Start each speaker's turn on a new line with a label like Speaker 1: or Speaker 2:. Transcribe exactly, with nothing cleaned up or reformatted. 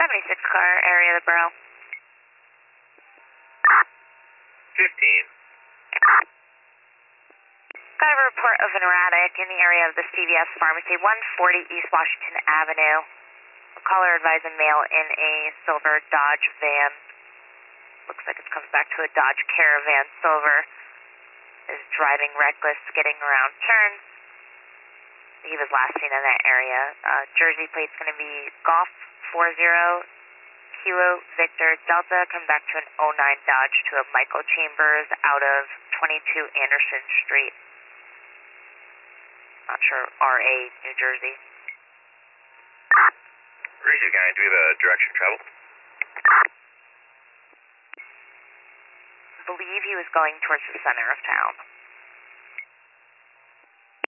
Speaker 1: seventy-six car area of the borough.
Speaker 2: fifteen.
Speaker 1: Got a report of an erratic in the area of the C V S Pharmacy, one forty East Washington Avenue. A caller advised a male in a silver Dodge van. Looks like it's coming back to a Dodge Caravan Silver. Is driving reckless, skidding around turns. He was last seen in that area. Uh, Jersey plate's going to be Golf four zero Kilo Victor Delta. Come back to an oh nine Dodge to a Michael Chambers out of twenty-two Anderson Street. Not sure, R A, New Jersey.
Speaker 2: Reese County, do we have a direction of travel?
Speaker 1: I believe he was going towards the center of town.